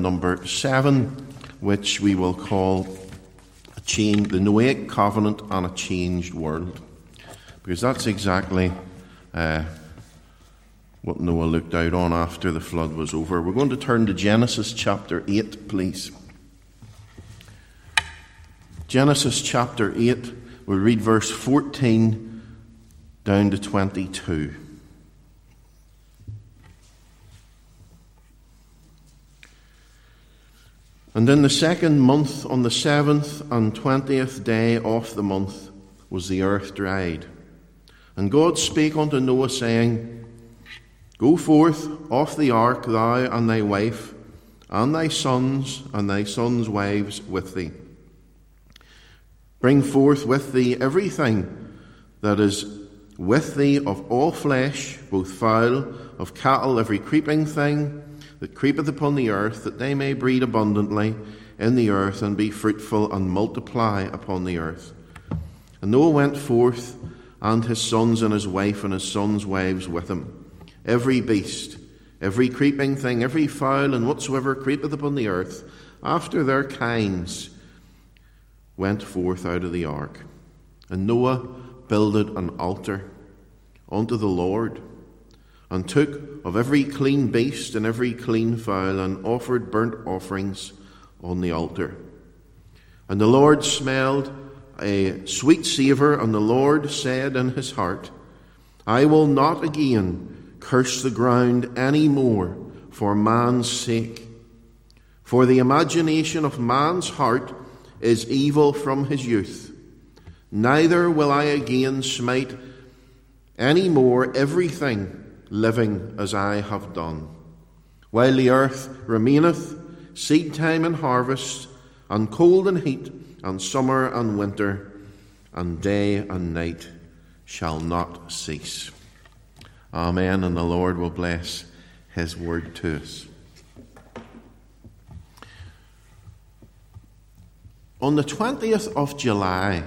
number 7, which we will call the Noahic Covenant on a Changed World. Because that's exactly what Noah looked out on after the flood was over. We're going to turn to Genesis chapter 8, please. Genesis chapter 8, we'll read verse 14 down to 22. And in the 2nd month, on the 7th and 20th day of the month, was the earth dried. And God spake unto Noah, saying, Go forth off the ark, thou and thy wife, and thy sons wives with thee. Bring forth with thee everything that is with thee of all flesh, both fowl, of cattle, every creeping thing that creepeth upon the earth, that they may breed abundantly in the earth, and be fruitful, and multiply upon the earth. And Noah went forth, and his sons and his wife and his sons' wives with him. Every beast, every creeping thing, every fowl, and whatsoever creepeth upon the earth, after their kinds, went forth out of the ark. And Noah builded an altar unto the Lord, and took of every clean beast and every clean fowl, and offered burnt offerings on the altar. And the Lord smelled a sweet savour, and the Lord said in his heart, I will not again curse the ground any more for man's sake. For the imagination of man's heart is evil from his youth. Neither will I again smite any more everything living as I have done. While the earth remaineth, seed time and harvest, and cold and heat, and summer and winter, and day and night shall not cease. Amen, and the Lord will bless his word to us. On the 20th of July,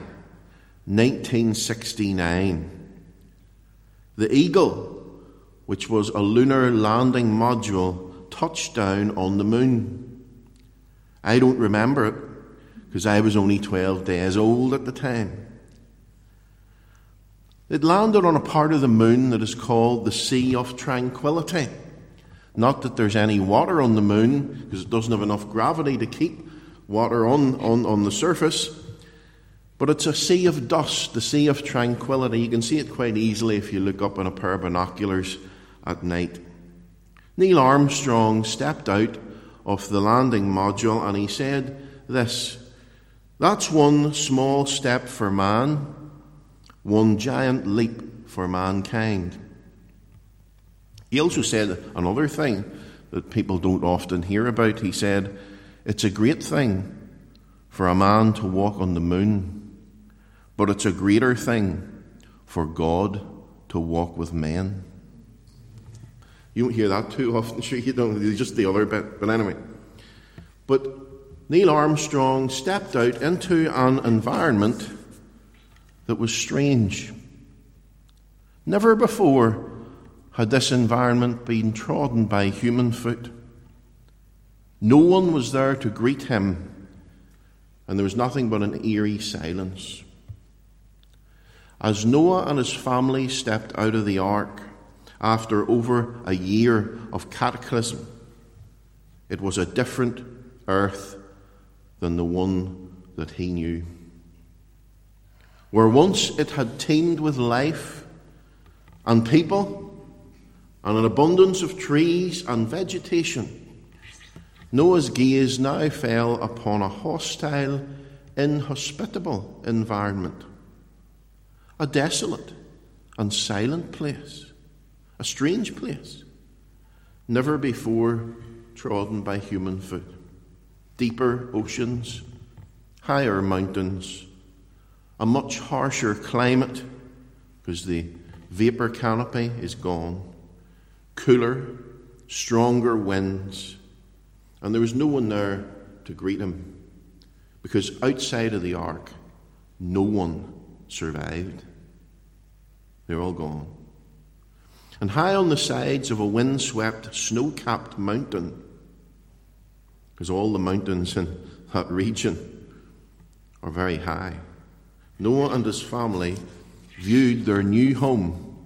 1969, the Eagle, which was a lunar landing module, touched down on the moon. I don't remember it, because I was only 12 days old at the time. It landed on a part of the moon that is called the Sea of Tranquility. Not that there's any water on the moon, because it doesn't have enough gravity to keep water on the surface. But it's a sea of dust, the Sea of Tranquility. You can see it quite easily if you look up in a pair of binoculars at night. Neil Armstrong stepped out of the landing module and he said this, That's one small step for man, one giant leap for mankind. He also said another thing that people don't often hear about. He said, It's a great thing for a man to walk on the moon, but it's a greater thing for God to walk with men. You don't hear that too often, sure you don't, just the other bit. But anyway. But Neil Armstrong stepped out into an environment that was strange. Never before had this environment been trodden by human foot. No one was there to greet him, and there was nothing but an eerie silence. As Noah and his family stepped out of the ark, after over a year of cataclysm, it was a different earth than the one that he knew. Where once it had teemed with life and people and an abundance of trees and vegetation, Noah's gaze now fell upon a hostile, inhospitable environment, a desolate and silent place. A strange place, never before trodden by human foot. Deeper oceans, higher mountains, a much harsher climate, because the vapor canopy is gone, cooler, stronger winds, and there was no one there to greet him, because outside of the ark, no one survived. They're all gone. And high on the sides of a windswept, snow-capped mountain, because all the mountains in that region are very high. Noah and his family viewed their new home.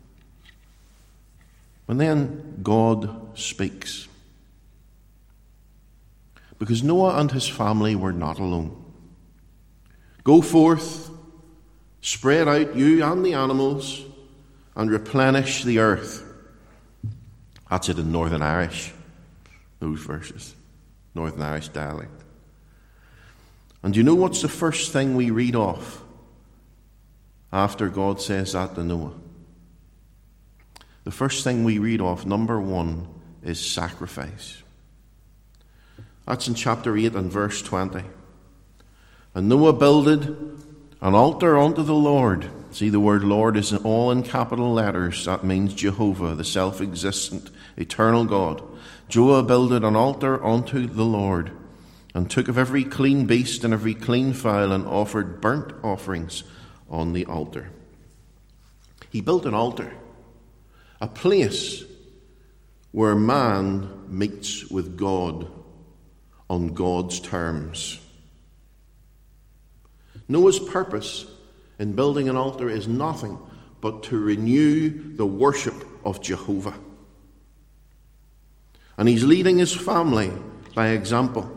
And then God speaks. Because Noah and his family were not alone. Go forth, spread out, you and the animals, and replenish the earth. That's it in Northern Irish, those verses. Northern Irish dialect. And you know what's the first thing we read off after God says that to Noah? The first thing we read off, number 1, is sacrifice. That's in chapter 8 and verse 20. And Noah builded an altar unto the Lord. See, the word Lord is all in capital letters. That means Jehovah, the self-existent, eternal God. Noah builded an altar unto the Lord, and took of every clean beast and every clean fowl, and offered burnt offerings on the altar. He built an altar, a place where man meets with God on God's terms. Noah's purpose in building an altar is nothing but to renew the worship of Jehovah. And he's leading his family by example.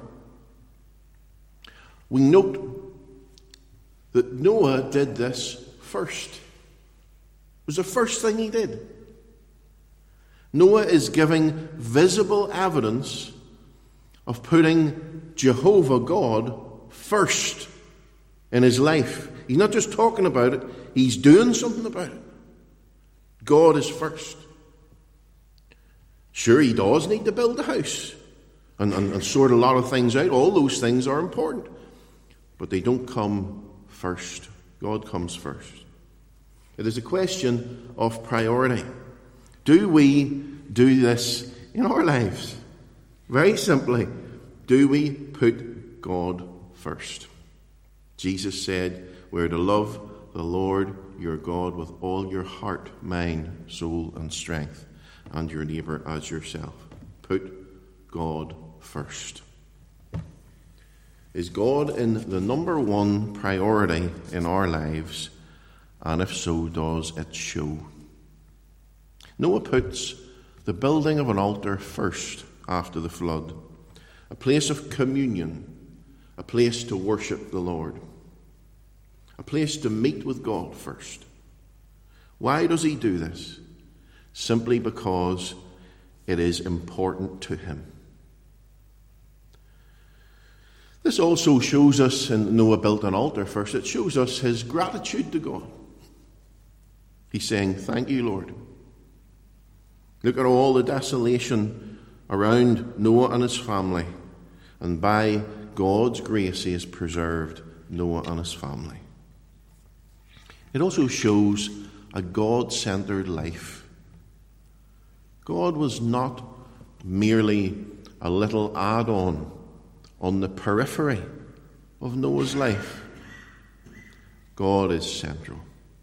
We note that Noah did this first. It was the first thing he did. Noah is giving visible evidence of putting Jehovah God first in his life. He's not just talking about it, he's doing something about it. God is first. Sure, he does need to build a house and sort a lot of things out. All those things are important. But they don't come first. God comes first. It is a question of priority. Do we do this in our lives? Very simply, do we put God first? Jesus said, we're to love the Lord your God with all your heart, mind, soul, and strength, and your neighbour as yourself. Put God first. Is God in the number 1 priority in our lives? And if so, does it show? Noah puts the building of an altar first after the flood. A place of communion, a place to worship the Lord, a place to meet with God first. Why does he do this? Simply because it is important to him. This also shows us, and Noah built an altar first, it shows us his gratitude to God. He's saying, thank you, Lord. Look at all the desolation around Noah and his family, and by God's grace he has preserved Noah and his family. It also shows a God-centered life. God was not merely a little add-on on the periphery of Noah's life. God is central.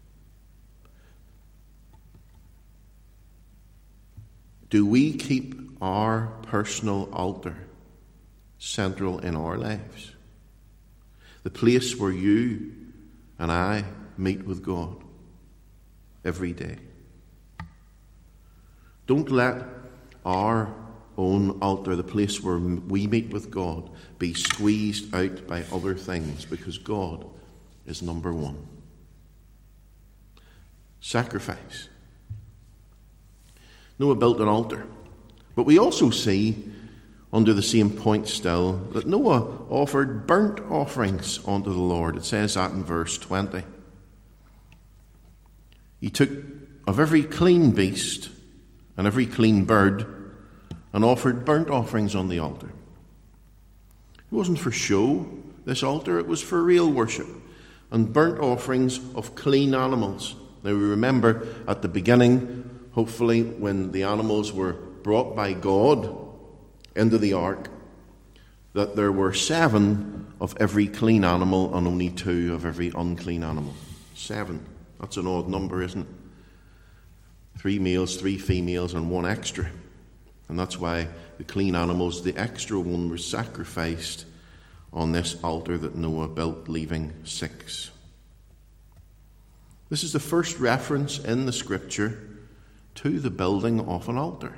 Do we keep our personal altar central in our lives? The place where you and I meet with God every day. Don't let our own altar, the place where we meet with God, be squeezed out by other things, because God is number 1. Sacrifice. Noah built an altar. But we also see, under the same point still, that Noah offered burnt offerings unto the Lord. It says that in verse 20. He took of every clean beast and every clean bird and offered burnt offerings on the altar. It wasn't for show, this altar, it was for real worship. And burnt offerings of clean animals. Now we remember at the beginning, hopefully, when the animals were brought by God into the ark, that there were 7 of every clean animal and only 2 of every unclean animal. 7. That's an odd number, isn't it? 3 males, 3 females, and 1 extra. And that's why the clean animals, the extra one, were sacrificed on this altar that Noah built, leaving 6. This is the first reference in the Scripture to the building of an altar.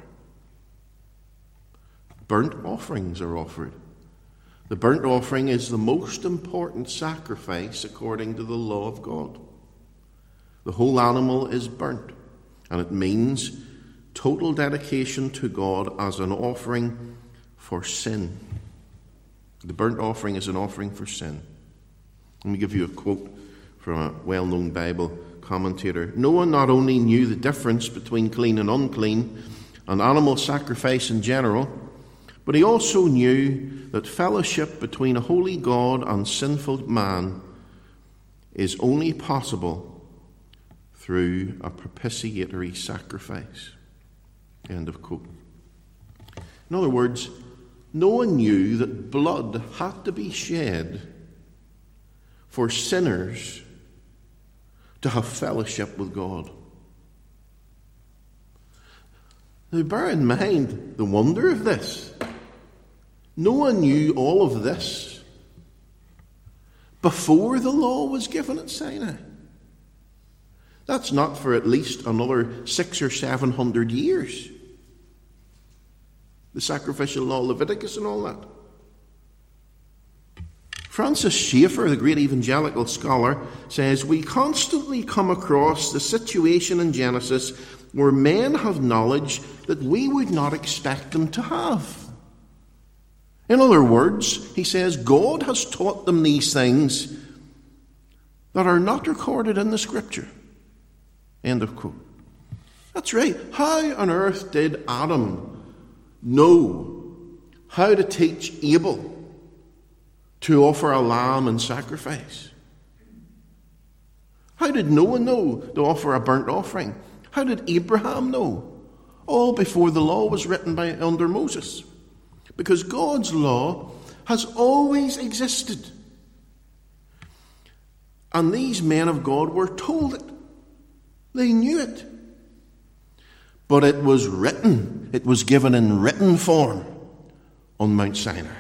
Burnt offerings are offered. The burnt offering is the most important sacrifice according to the law of God. The whole animal is burnt, and it means total dedication to God as an offering for sin. The burnt offering is an offering for sin. Let me give you a quote from a well-known Bible commentator. Noah not only knew the difference between clean and unclean and animal sacrifice in general, but he also knew that fellowship between a holy God and sinful man is only possible through a propitiatory sacrifice. End of quote. In other words, Noah knew that blood had to be shed for sinners to have fellowship with God. Now bear in mind the wonder of this. Noah knew all of this before the law was given at Sinai. That's not for at least another 600 or 700 years. The sacrificial law, Leviticus and all that. Francis Schaeffer, the great evangelical scholar, says, we constantly come across the situation in Genesis where men have knowledge that we would not expect them to have. In other words, he says, God has taught them these things that are not recorded in the Scripture. End of quote. That's right. How on earth did Adam know how to teach Abel to offer a lamb in sacrifice? How did Noah know to offer a burnt offering? How did Abraham know? All before the law was written under Moses. Because God's law has always existed. And these men of God were told it. They knew it. But it was written. It was given in written form on Mount Sinai.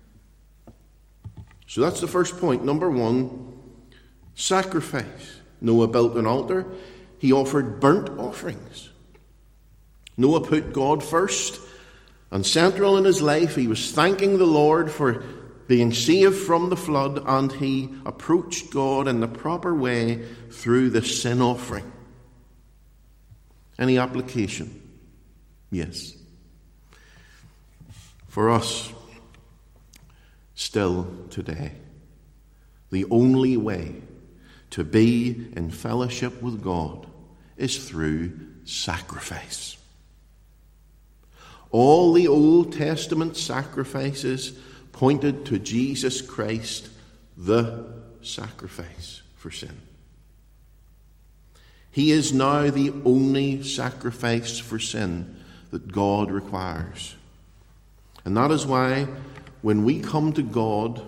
So that's the first point. Number 1, sacrifice. Noah built an altar. He offered burnt offerings. Noah put God first and central in his life. He was thanking the Lord for being saved from the flood, and he approached God in the proper way through the sin offering. Any application? Yes. For us, still today, the only way to be in fellowship with God is through sacrifice. All the Old Testament sacrifices pointed to Jesus Christ, the sacrifice for sin. He is now the only sacrifice for sin that God requires. And that is why when we come to God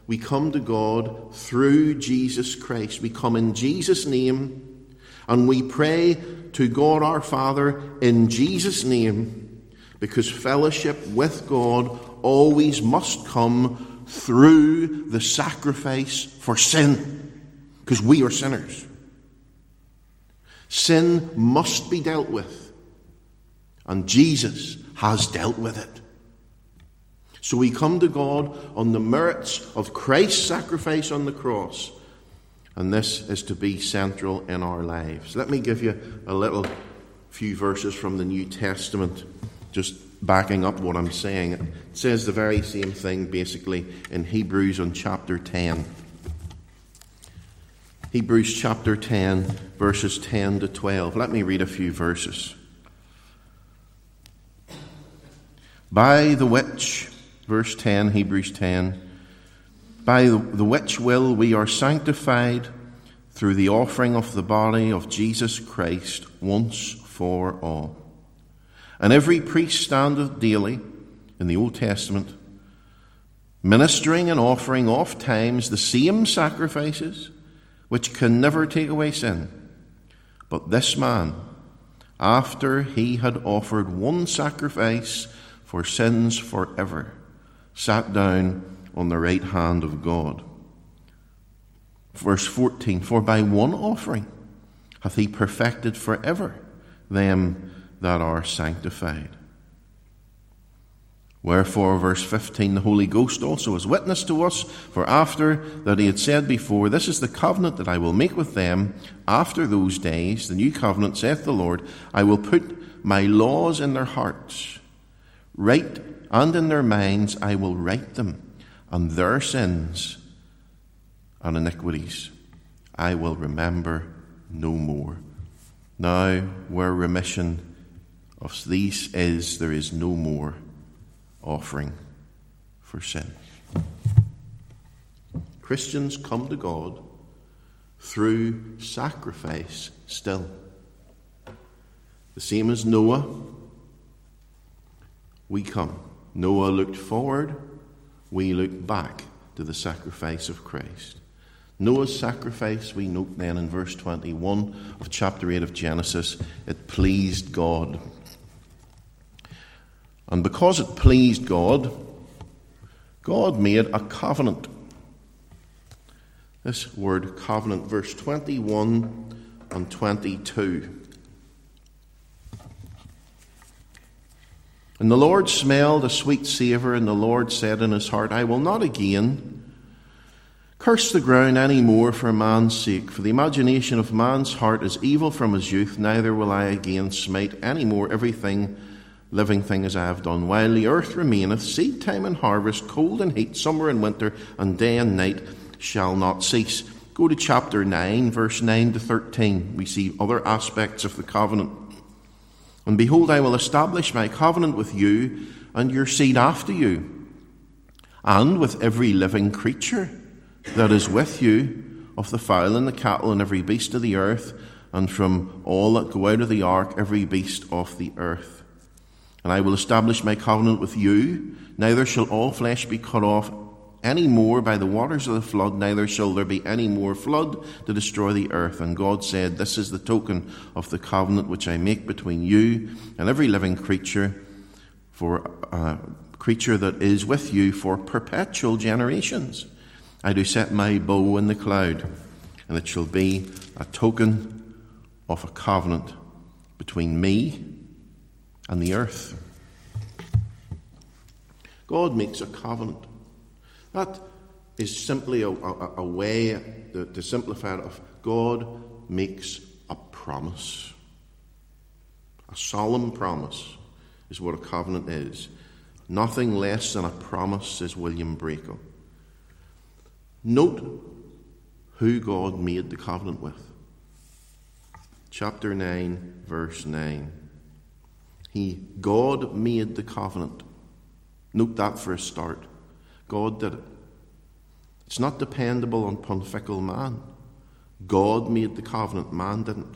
through Jesus Christ. We come in Jesus' name, and we pray to God our Father in Jesus' name, because fellowship with God always must come through the sacrifice for sin, because we are sinners. Sin must be dealt with, and Jesus has dealt with it. So we come to God on the merits of Christ's sacrifice on the cross, and this is to be central in our lives. Let me give you a few verses from the New Testament, just backing up what I'm saying. It says the very same thing basically in Hebrews on chapter 10. Hebrews chapter 10, verses 10 to 12. Let me read a few verses. By the which, verse 10, Hebrews 10, by the which will we are sanctified through the offering of the body of Jesus Christ once for all. And every priest standeth daily in the Old Testament, ministering and offering oft times the same sacrifices, which can never take away sin. But this man, after he had offered one sacrifice for sins forever, sat down on the right hand of God. Verse 14, for by one offering hath he perfected forever them that are sanctified. Wherefore, verse 15, the Holy Ghost also is witness to us, for after that he had said before, this is the covenant that I will make with them after those days, the new covenant, saith the Lord, I will put my laws in their hearts, and in their minds I will write them, and their sins and iniquities I will remember no more. Now, where remission of these is, there is no more offering for sin. Christians come to God through sacrifice still. The same as Noah, we come. Noah looked forward, we look back to the sacrifice of Christ. Noah's sacrifice, we note then in verse 21 of chapter 8 of Genesis, it pleased God. And because it pleased God, God made a covenant. This word covenant, verse 21 and 22. And the Lord smelled a sweet savour, and the Lord said in his heart, I will not again curse the ground any more for man's sake, for the imagination of man's heart is evil from his youth, neither will I again smite any more living thing as I have done. While the earth remaineth, seed time and harvest, cold and heat, summer and winter, and day and night shall not cease. Go to chapter 9, verse 9 to 13. We see other aspects of the covenant. And behold, I will establish my covenant with you and your seed after you, and with every living creature that is with you, of the fowl and the cattle and every beast of the earth, and from all that go out of the ark, every beast of the earth. And I will establish my covenant with you, neither shall all flesh be cut off any more by the waters of the flood, neither shall there be any more flood to destroy the earth. And God said, this is the token of the covenant which I make between you and every living creature, for creature that is with you for perpetual generations. I do set my bow in the cloud, and it shall be a token of a covenant between me and the earth. God makes a covenant. That is simply a way to simplify it of God makes a promise. A solemn promise is what a covenant is. Nothing less than a promise, says William Brakel. Note who God made the covenant with. Chapter 9, verse 9. God made the covenant. Note that for a start. God did it. It's not dependable on pontifical man. God made the covenant. Man didn't.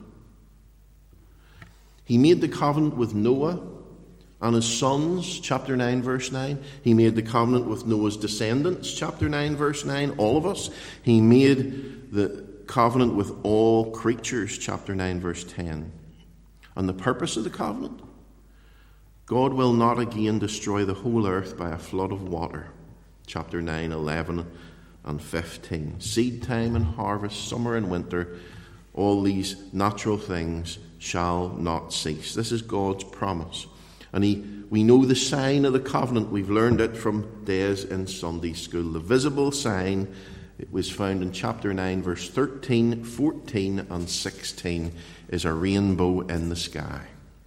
He made the covenant with Noah and his sons, chapter 9, verse 9. He made the covenant with Noah's descendants, chapter 9, verse 9, all of us. He made the covenant with all creatures, chapter 9, verse 10. And the purpose of the covenant? God will not again destroy the whole earth by a flood of water, chapter 9, 11, and 15. Seed time and harvest, summer and winter, all these natural things shall not cease. This is God's promise. And we know the sign of the covenant. We've learned it from days in Sunday school. The visible sign, it was found in chapter 9, verse 13, 14, and 16, is a rainbow in the sky.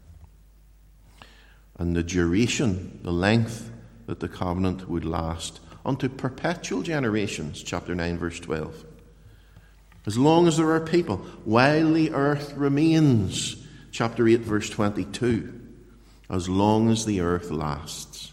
And the duration, the length that the covenant would last unto perpetual generations, chapter 9, verse 12. As long as there are people, while the earth remains, chapter 8, verse 22. As long as the earth lasts.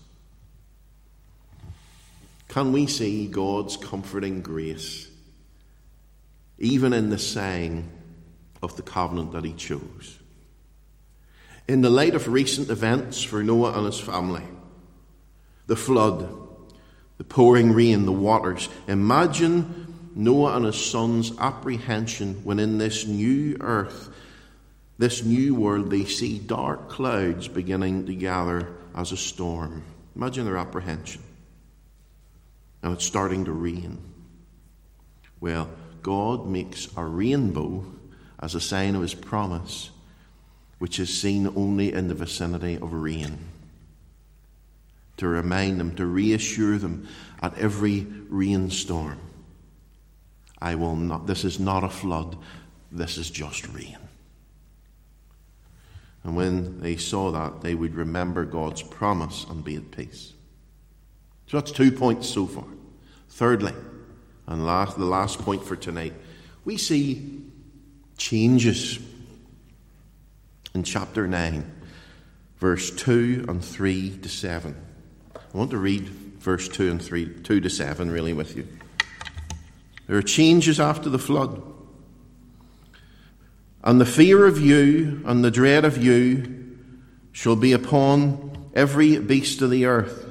Can we see God's comforting grace even in the sign of the covenant that he chose? In the light of recent events for Noah and his family, the flood, the pouring rain, the waters, imagine Noah and his sons' apprehension when in this new earth this new world, they see dark clouds beginning to gather as a storm. Imagine their apprehension. And it's starting to rain. Well, God makes a rainbow as a sign of his promise, which is seen only in the vicinity of rain, to remind them, to reassure them at every rainstorm, this is not a flood, this is just rain. And when they saw that, they would remember God's promise and be at peace. So that's 2 points so far. Thirdly, and the last point for tonight, we see changes in chapter 9, verse 2 and 3 to 7. I want to read verse 2 and 2 to 7 really with you. There are changes after the flood. And the fear of you and the dread of you shall be upon every beast of the earth,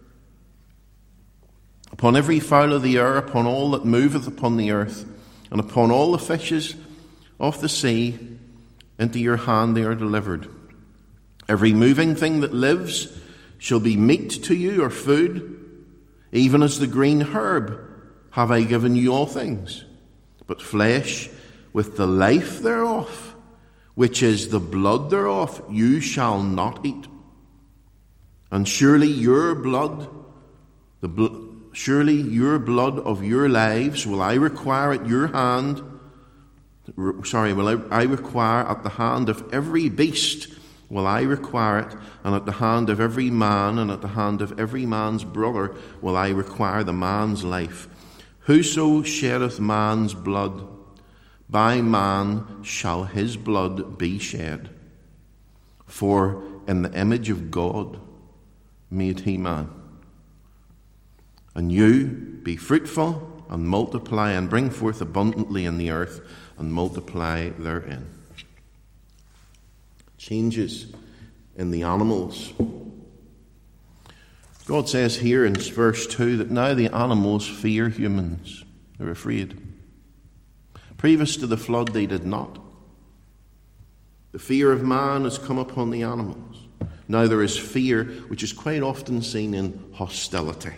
upon every fowl of the air, upon all that moveth upon the earth, and upon all the fishes of the sea. Into your hand they are delivered. Every moving thing that lives shall be meat to you, or food. Even as the green herb have I given you all things. But flesh with the life thereof, which is the blood thereof, you shall not eat. And surely your blood of your lives will I require at your hand. I require at the hand of every beast will I require it, and at the hand of every man, and at the hand of every man's brother will I require the man's life. Whoso sheddeth man's blood, by man shall his blood be shed. For in the image of God made he man. And you be fruitful and multiply and bring forth abundantly in the earth and multiply therein. Changes in the animals. God says here in verse 2 that now the animals fear humans. They're afraid. Previous to the flood, they did not. The fear of man has come upon the animals. Now there is fear, which is quite often seen in hostility.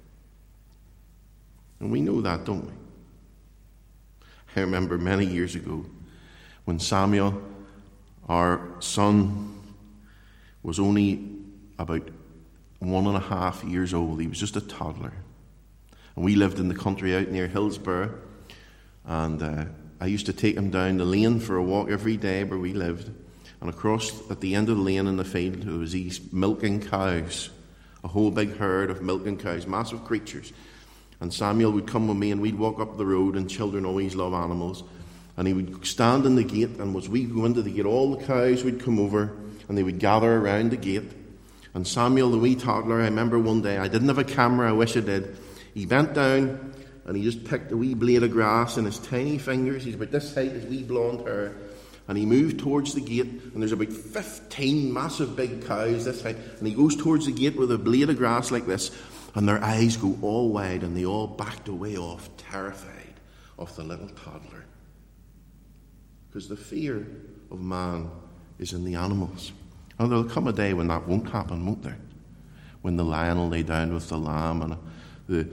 And we know that, don't we? I remember many years ago when Samuel, our son, was only about 1.5 years old. He was just a toddler. And we lived in the country out near Hillsborough. And I used to take him down the lane for a walk every day where we lived. And across at the end of the lane in the field, there was these milking cows. A whole big herd of milking cows, massive creatures. And Samuel would come with me and we'd walk up the road, and children always love animals. And he would stand in the gate, and as we go into the gate, all the cows would come over and they would gather around the gate. And Samuel, the wee toddler, I remember one day, I didn't have a camera, I wish I did. He bent down and he just picked a wee blade of grass in his tiny fingers. He's about this height, his wee blonde hair. And he moved towards the gate, and there's about 15 massive big cows this height. And he goes towards the gate with a blade of grass like this. And their eyes go all wide, and they all backed away off, terrified of the little toddler. Because the fear of man is in the animals. And there'll come a day when that won't happen, won't there? When the lion will lay down with the lamb, and the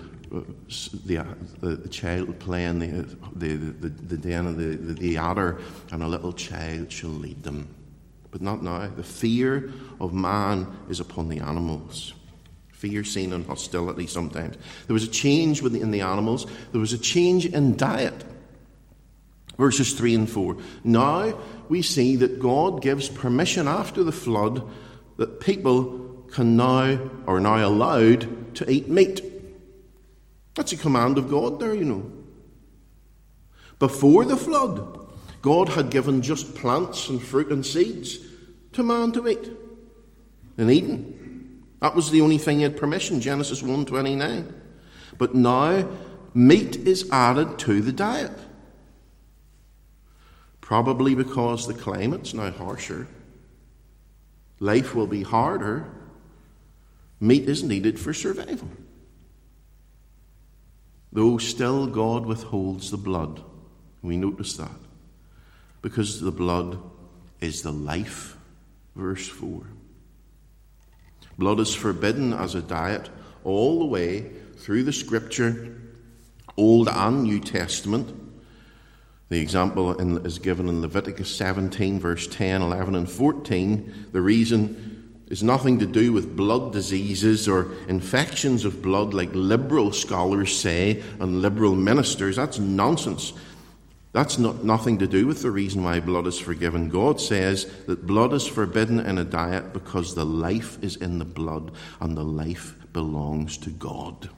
child playing the den of the adder, and a little child shall lead them. But not now. The fear of man is upon the animals. Fear seen in hostility sometimes. There was a change in the animals. There was a change in diet. Verses 3 and 4. Now we see that God gives permission after the flood that people are now allowed to eat meat. That's a command of God there, you know. Before the flood, God had given just plants and fruit and seeds to man to eat in Eden. That was the only thing he had permission, Genesis 1:29. But now, meat is added to the diet. Probably because the climate's now harsher. Life will be harder. Meat is needed for survival. Though still God withholds the blood. We notice that. Because the blood is the life. Verse 4. Blood is forbidden as a diet all the way through the Scripture, Old and New Testament. The example is given in Leviticus 17, verse 10, 11, and 14. The reason is nothing to do with blood diseases or infections of blood like liberal scholars say and liberal ministers. That's nonsense. That's nothing to do with the reason why blood is forgiven. God says that blood is forbidden in a diet because the life is in the blood and the life belongs to God.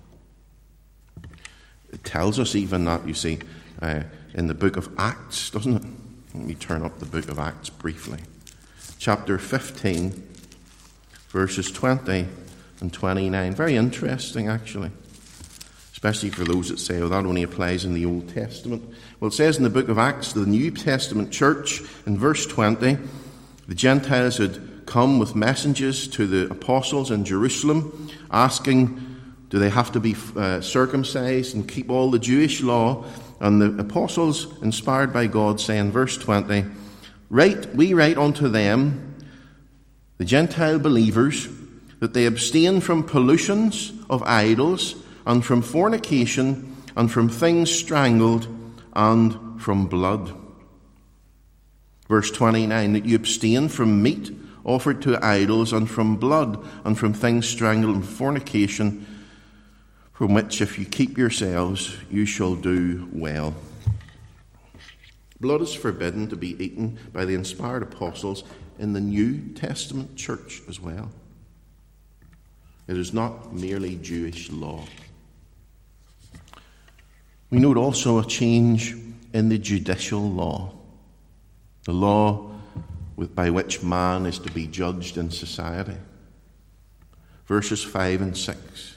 It tells us even that, you see, in the book of Acts, doesn't it? Let me turn up the book of Acts briefly. Chapter 15, verses 20 and 29. Very interesting, actually. Especially for those that say, oh, that only applies in the Old Testament. Well, it says in the book of Acts, the New Testament church, in verse 20, the Gentiles had come with messages to the apostles in Jerusalem, asking, do they have to be circumcised and keep all the Jewish law? And the apostles, inspired by God, say in verse 20, we write unto them, the Gentile believers, that they abstain from pollutions of idols, and from fornication, and from things strangled, and from blood. Verse 29, that you abstain from meat offered to idols, and from blood, and from things strangled, and fornication, from which if you keep yourselves, you shall do well. Blood is forbidden to be eaten by the inspired apostles in the New Testament church as well. It is not merely Jewish law. We note also a change in the judicial law, the law by which man is to be judged in society. Verses 5 and 6.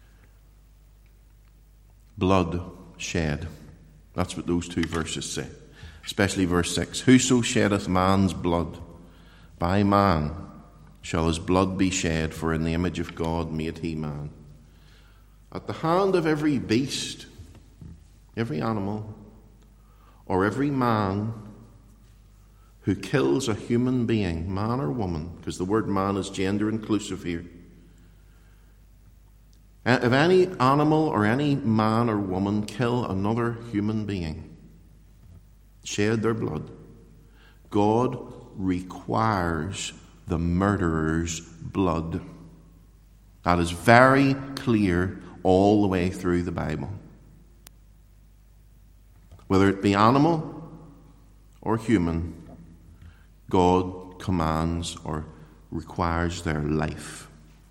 Blood shed. That's what those two verses say. Especially verse 6. Whoso sheddeth man's blood, by man shall his blood be shed, for in the image of God made he man. At the hand of every beast, every animal, or every man who kills a human being, man or woman, because the word man is gender inclusive here. If any animal or any man or woman kill another human being, shed their blood, God requires the murderer's blood. That is very clear all the way through the Bible. Whether it be animal or human, God commands or requires their life.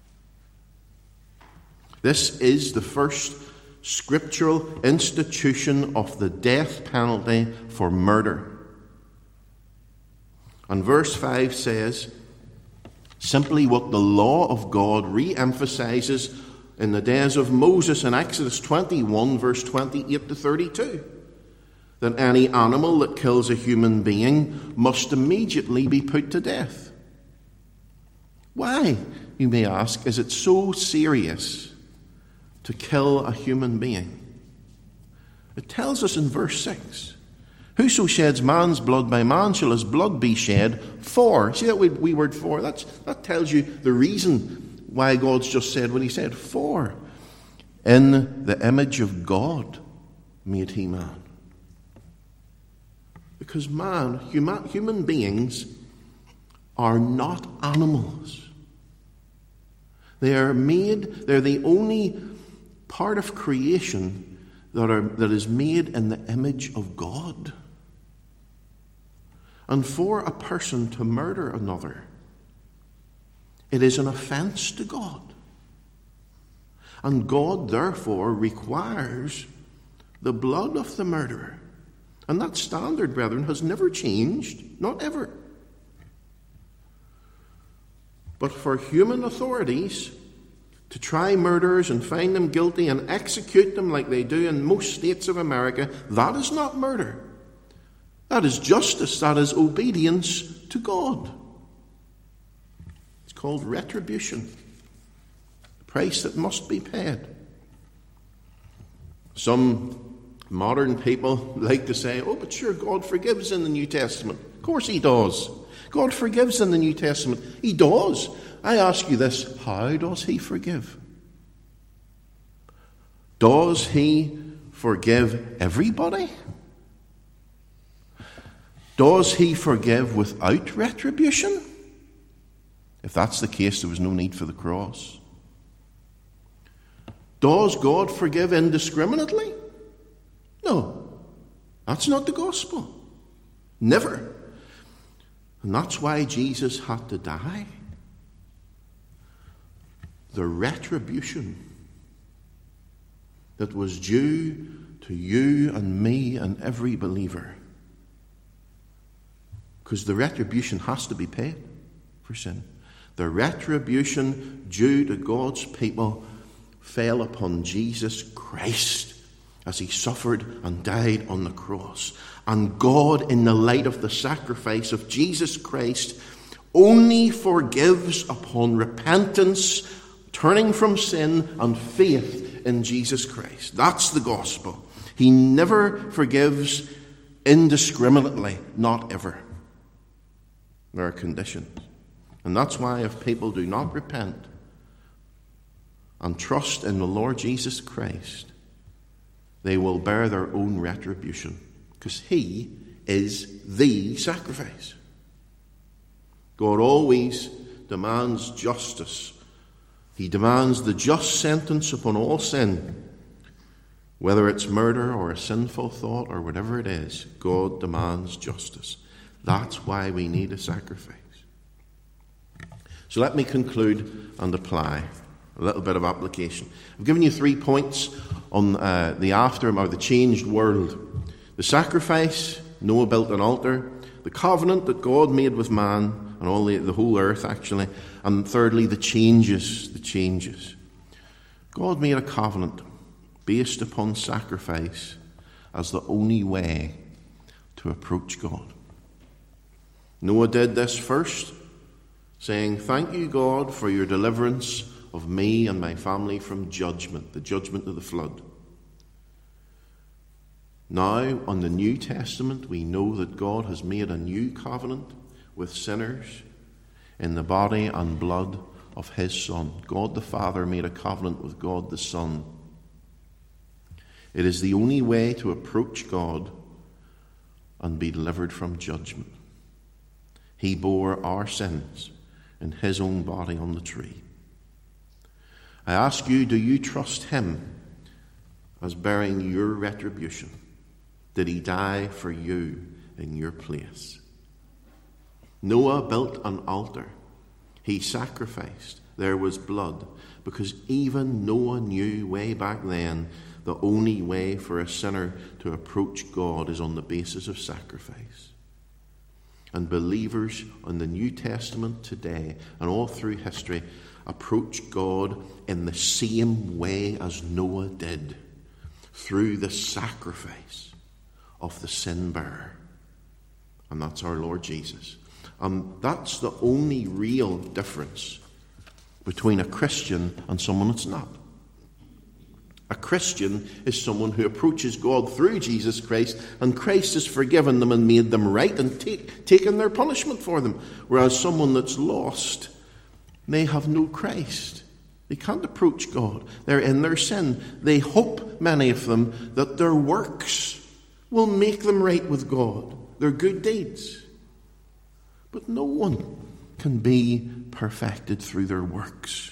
This is the first scriptural institution of the death penalty for murder. And verse 5 says simply what the law of God re-emphasizes in the days of Moses in Exodus 21, verse 28 to 32. That any animal that kills a human being must immediately be put to death. Why, you may ask, is it so serious to kill a human being? It tells us in verse 6, whoso sheds man's blood, by man shall his blood be shed for. See that wee word for? That tells you the reason why God's just said when he said for. In the image of God made he man. Because human beings are not animals. They're the only part of creation that is made in the image of God. And for a person to murder another, it is an offense to God. And God, therefore, requires the blood of the murderer. And that standard, brethren, has never changed, not ever. But for human authorities to try murderers and find them guilty and execute them like they do in most states of America, that is not murder. That is justice. That is obedience to God. It's called retribution. The price that must be paid. Some modern people like to say, oh, but sure, God forgives in the New Testament. Of course he does. God forgives in the New Testament. He does. I ask you this, how does he forgive? Does he forgive everybody? Does he forgive without retribution? If that's the case, there was no need for the cross. Does God forgive indiscriminately? No. That's not the gospel. Never. And that's why Jesus had to die. The retribution that was due to you and me and every believer. Because the retribution has to be paid for sin. The retribution due to God's people fell upon Jesus Christ as he suffered and died on the cross. And God, in the light of the sacrifice of Jesus Christ, only forgives upon repentance, turning from sin and faith in Jesus Christ. That's the gospel. He never forgives indiscriminately, not ever. There are conditions. And that's why if people do not repent and trust in the Lord Jesus Christ, they will bear their own retribution, because he is the sacrifice. God always demands justice. He demands the just sentence upon all sin. Whether it's murder or a sinful thought or whatever it is, God demands justice. That's why we need a sacrifice. So let me conclude and apply a little bit of application. I've given you 3 points on the after or the changed world. The sacrifice, Noah built an altar. The covenant that God made with man and all the whole earth actually. And thirdly, the changes. God made a covenant based upon sacrifice as the only way to approach God. Noah did this first, saying, "Thank you, God, for your deliverance of me and my family from judgment, the judgment of the flood." Now, on the New Testament, we know that God has made a new covenant with sinners in the body and blood of his Son. God the Father made a covenant with God the Son. It is the only way to approach God and be delivered from judgment. He bore our sins in his own body on the tree. I ask you, do you trust him as bearing your retribution? Did he die for you in your place? Noah built an altar. He sacrificed. There was blood, because even Noah knew way back then the only way for a sinner to approach God is on the basis of sacrifice. And believers in the New Testament today and all through history approach God in the same way as Noah did, through the sacrifice of the sin bearer. And that's our Lord Jesus. And that's the only real difference between a Christian and someone that's not. A Christian is someone who approaches God through Jesus Christ, and Christ has forgiven them and made them right and taken their punishment for them. Whereas someone that's lost may have no Christ. They can't approach God. They're in their sin. They hope, many of them, that their works will make them right with God, their good deeds. But no one can be perfected through their works.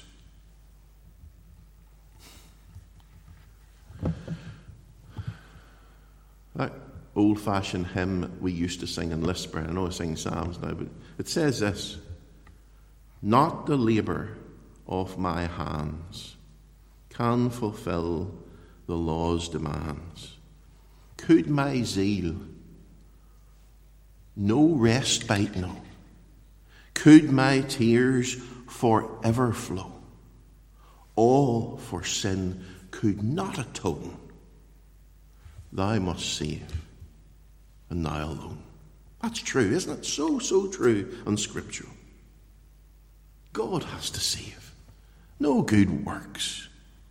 That old-fashioned hymn we used to sing in Lisburn, I know I sing psalms now, but it says this: "Not the labour of my hands can fulfil the law's demands. Could my zeal no respite know? Could my tears forever flow? All for sin could not atone. Thou must save, and thou alone." That's true, isn't it? So true and scriptural. God has to save. No good works.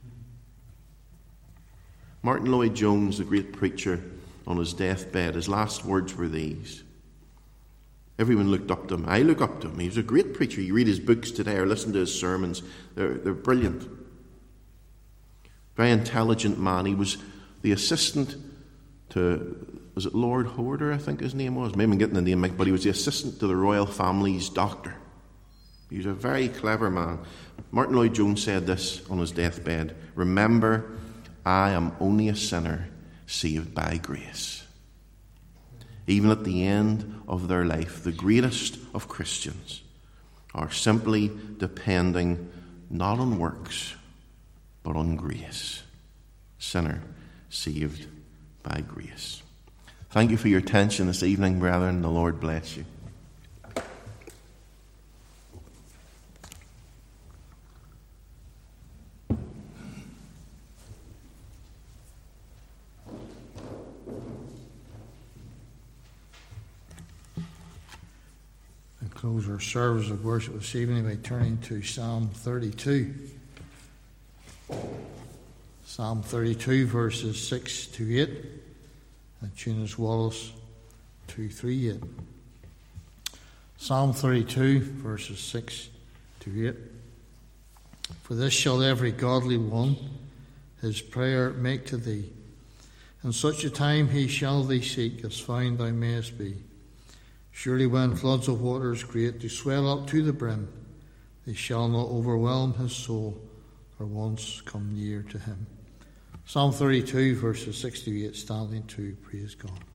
Martin Lloyd-Jones, the great preacher, on his deathbed, his last words were these: Everyone looked up to him. I look up to him. He was a great preacher. You read his books today or listen to his sermons. They're brilliant. Very intelligent man. He was the assistant to, was it Lord Horder, I think his name was? Maybe I'm getting the name, but he was the assistant to the royal family's doctor. He was a very clever man. Martin Lloyd-Jones said this on his deathbed: "Remember, I am only a sinner saved by grace." Even at the end of their life, the greatest of Christians are simply depending not on works, but on grace. Sinner saved by grace. Thank you for your attention this evening, brethren. The Lord bless you. Close our service of worship this evening by turning to Psalm 32. Psalm 32, verses 6 to 8. And Tunis Wallace 238. Psalm 32, verses 6 to 8. For this shall every godly one his prayer make to thee. In such a time he shall thee seek, as found thou mayest be. Surely when floods of waters great do swell up to the brim, they shall not overwhelm his soul, or once come near to him. Psalm 32, verses 6 to 8, standing to praise God.